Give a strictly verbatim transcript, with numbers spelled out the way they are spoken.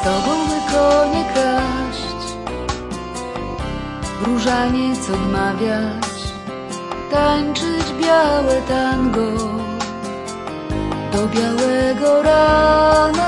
tobą by konie kraść, różaniec odmawiać, tańczyć białe tango do białego rana.